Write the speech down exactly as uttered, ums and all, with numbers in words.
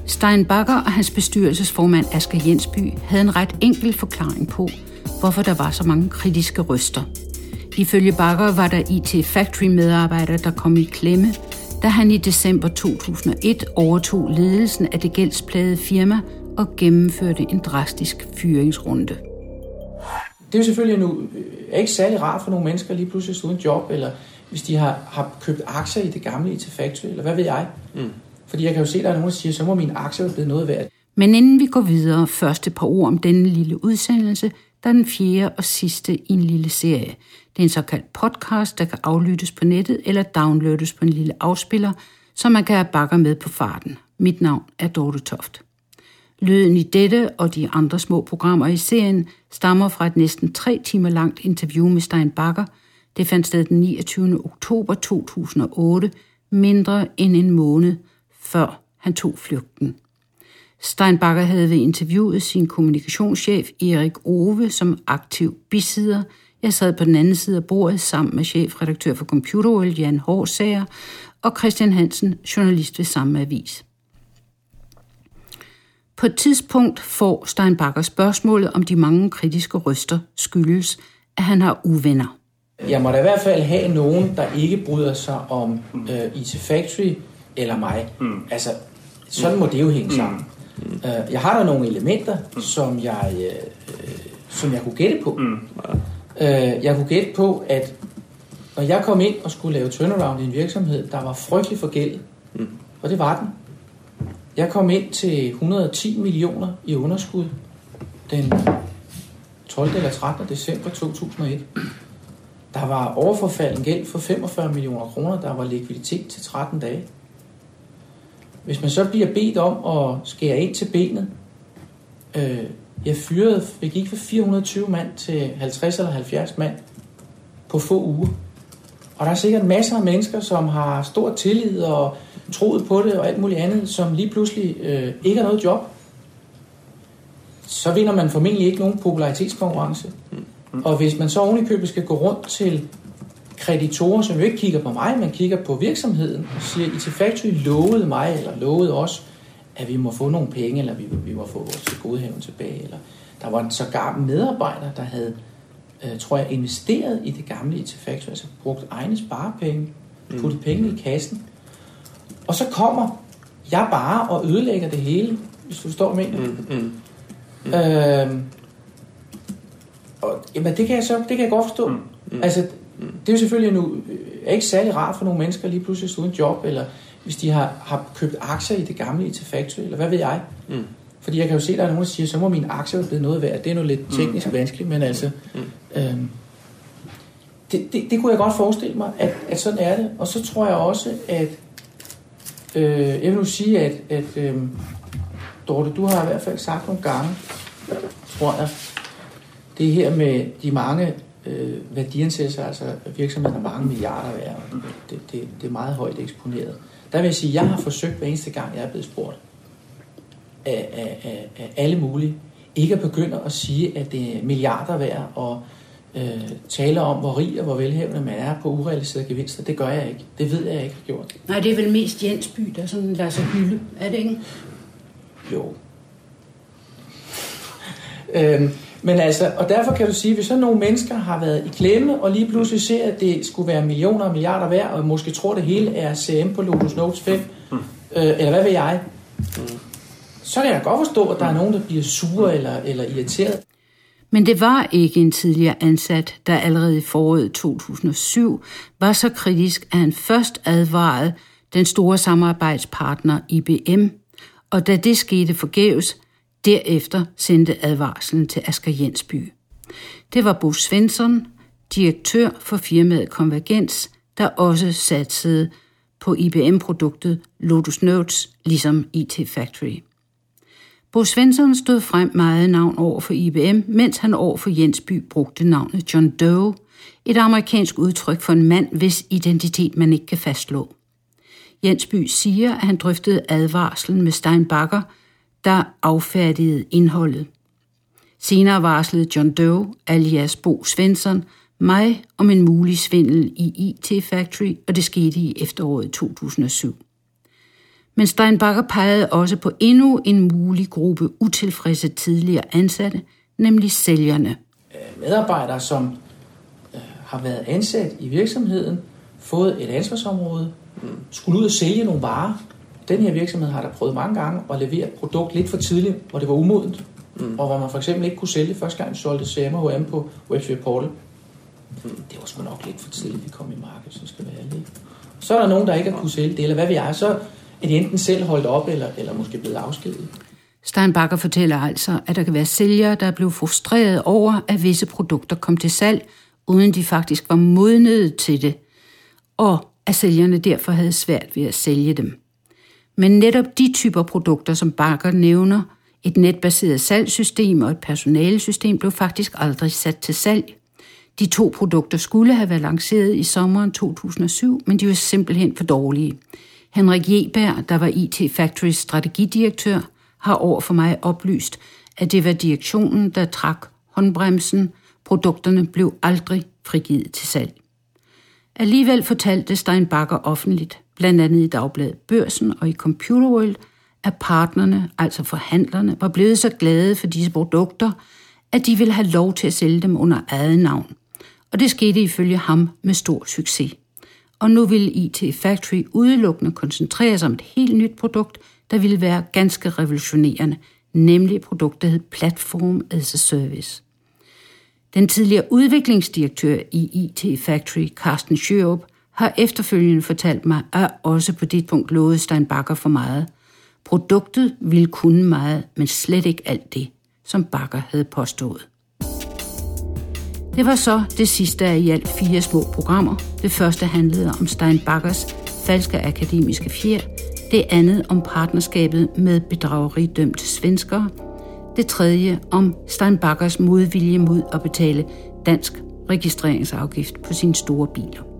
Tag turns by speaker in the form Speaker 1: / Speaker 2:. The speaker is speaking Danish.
Speaker 1: Stein Bagger og hans bestyrelsesformand Asger Jensby havde en ret enkel forklaring på, hvorfor der var så mange kritiske røster. Ifølge Bagger var der I T Factory-medarbejdere, der kom i klemme, da han i december to tusind og et overtog ledelsen af det gældsplagede firma og gennemførte en drastisk fyringsrunde.
Speaker 2: Det er jo selvfølgelig nu er ikke særlig rart for nogle mennesker lige pludselig uden job, eller hvis de har, har købt aktier i det gamle I T Factory, eller hvad ved jeg. Mm. Fordi jeg kan jo se, at der er nogen, der siger, så må mine aktier blive noget værd.
Speaker 1: Men inden vi går videre, første par ord om denne lille udsendelse, der er den fjerde og sidste i en lille serie. Det er en såkaldt podcast, der kan aflyttes på nettet eller downloades på en lille afspiller, så man kan have Bagger med på farten. Mit navn er Dorte Toft. Lyden i dette og de andre små programmer i serien stammer fra et næsten tre timer langt interview med Stein Bagger. Det fandt sted den niogtyvende oktober to tusind og otte, mindre end en måned før han tog flugten. Stein Bagger havde ved interviewet sin kommunikationschef Erik Ove som aktiv bisidder. Jeg sad på den anden side af bordet sammen med chefredaktør for Computerworld Jan Hårdsager og Christian Hansen, journalist ved samme avis. På et tidspunkt får Stein Bagger spørgsmålet om de mange kritiske røster skyldes, at han har uvenner.
Speaker 2: Jeg må da i hvert fald have nogen, der ikke bryder sig om øh, I T Factory eller mig. Mm. Altså, sådan må det jo hænge sammen. Mm. Uh, jeg har der nogle elementer, mm. som, jeg, øh, som jeg kunne gætte på. Mm. Uh, jeg kunne gætte på, at når jeg kom ind og skulle lave turnaround i en virksomhed, der var frygtelig forgældet, mm. og det var den. Jeg kom ind til et hundrede og ti millioner i underskud den tolvte eller trettende december to tusind og et. Der var overforfalden gæld for femogfyrre millioner kroner, der var likviditet til tretten dage. Hvis man så bliver bedt om at skære ind til benet, øh, jeg fyrede, jeg gik fra fire hundrede og tyve mand til halvtreds eller halvfjerds mand på få uger. Og der er sikkert masser af mennesker, som har stor tillid og troet på det og alt muligt andet, som lige pludselig øh, ikke har noget job. Så vinder man formentlig ikke nogen popularitetskonkurrence. Og hvis man så oven i købet skal gå rundt til kreditorer, som jo ikke kigger på mig, men kigger på virksomheden, og siger, I T Factory lovede mig, eller lovede os, at vi må få nogle penge, eller vi, vi må få vores tilgodehavn tilbage. Eller der var en sågar medarbejder, der havde, øh, tror jeg, investeret i det gamle I T Factory, altså brugt egne sparepenge, puttet mm. penge i kassen. Og så kommer jeg bare og ødelægger det hele, hvis du forstår mig. Mm. Mm. Mm. Øh, og, jamen, det kan jeg så, det kan jeg godt forstå. Mm. Mm. Altså, det er jo selvfølgelig nu er ikke særlig rart for nogle mennesker lige pludselig uden job, eller hvis de har, har købt aktier i det gamle I T Factory, eller hvad ved jeg. Mm. Fordi jeg kan jo se, at der er nogen, der siger, så må mine aktier blive noget værd. Det er nu lidt teknisk mm. vanskeligt, men altså, mm. øhm, det, det, det kunne jeg godt forestille mig, at, at sådan er det. Og så tror jeg også, at øh, jeg vil nu sige, at, at øh, Dorte, du har i hvert fald sagt nogle gange, tror jeg, det her med de mange øh, værdiansættelser, altså virksomheder er mange milliarder værd, og det, det, det er meget højt eksponeret. Der vil jeg sige, at jeg har forsøgt hver eneste gang, jeg er blevet spurgt af, af, af, af alle mulige, ikke at begynde at sige, at det er milliarder værd, og øh, tale om, hvor rig og hvor velhavende man er på urealiserede gevinster. Det gør jeg ikke. Det ved jeg, jeg ikke har gjort.
Speaker 1: Nej, det er vel mest Jensby, der sådan lader sig hylde. Er det ikke?
Speaker 2: Jo. øhm, Men altså, og derfor kan du sige, hvis så nogle mennesker har været i klemme, og lige pludselig ser, at det skulle være millioner og milliarder værd, og måske tror, det hele er C M på Lotus Notes fem, mm. øh, eller hvad ved jeg, mm. så kan jeg godt forstå, at der er nogen, der bliver sure eller, eller irriteret.
Speaker 1: Men det var ikke en tidligere ansat, der allerede i foråret to tusind og syv var så kritisk, at han først advarede den store samarbejdspartner I B M, og da det skete forgæves, derefter sendte advarslen til Asger Jensby. Det var Bo Svensson, direktør for firmaet Convergens, der også satsede på I B M-produktet Lotus Notes, ligesom I T Factory. Bo Svensson stod frem med eget navn over for I B M, mens han over for Jensby brugte navnet John Doe, et amerikansk udtryk for en mand, hvis identitet man ikke kan fastslå. Jensby siger, at han drøftede advarslen med Stein Bagger, der affærdigede indholdet. Senere varslede John Doe, alias Bo Svensson, mig om en mulig svindel i I T Factory, og det skete i efteråret to tusind og syv. Men Steinbacher pegede også på endnu en mulig gruppe utilfredse tidligere ansatte, nemlig sælgerne.
Speaker 2: Medarbejdere, som øh, har været ansat i virksomheden, fået et ansvarsområde, skulle ud og sælge nogle varer. Den her virksomhed har der prøvet mange gange at levere et produkt lidt for tidligt, hvor det var umodent, mm. og hvor man for eksempel ikke kunne sælge første gang, vi solgte C M og H M på Websphere Portal. Mm. Det var sgu nok lidt for tidligt, vi kom i markedet, så skal vi være lidt. Så er der nogen, der ikke har kunne sælge det, eller hvad vi er, så er de enten selv holdt op, eller, eller måske blevet afskediget.
Speaker 1: Steinbacher fortæller altså, at der kan være sælgere, der er blevet frustreret over, at visse produkter kom til salg, uden de faktisk var modnet til det, og at sælgerne derfor havde svært ved at sælge dem. Men netop de typer produkter, som Bacher nævner, et netbaseret salgssystem og et personalesystem, blev faktisk aldrig sat til salg. De to produkter skulle have været lanceret i sommeren to tusind og syv, men de var simpelthen for dårlige. Henrik Jeberg, der var I T Factorys strategidirektør, har over for mig oplyst, at det var direktionen, der trak håndbremsen. Produkterne blev aldrig frigivet til salg. Alligevel fortalte Steinbacher offentligt, blandt andet i Dagbladet Børsen og i Computer World, at partnerne, altså forhandlerne, var blevet så glade for disse produkter, at de ville have lov til at sælge dem under eget navn. Og det skete ifølge ham med stor succes. Og nu ville I T Factory udelukkende koncentrere sig om et helt nyt produkt, der ville være ganske revolutionerende, nemlig et produkt, der hed Platform as a Service. Den tidligere udviklingsdirektør i I T Factory, Carsten Sjørup, har efterfølgende fortalt mig, at også på dit punkt lovede Steinbacher for meget. Produktet ville kunne meget, men slet ikke alt det, som Bacher havde påstået. Det var så det sidste af i alt fire små programmer. Det første handlede om Steinbachers falske akademiske fjer, det andet om partnerskabet med bedrageridømte svenskere, det tredje om Steinbachers modvilje mod at betale dansk registreringsafgift på sine store biler.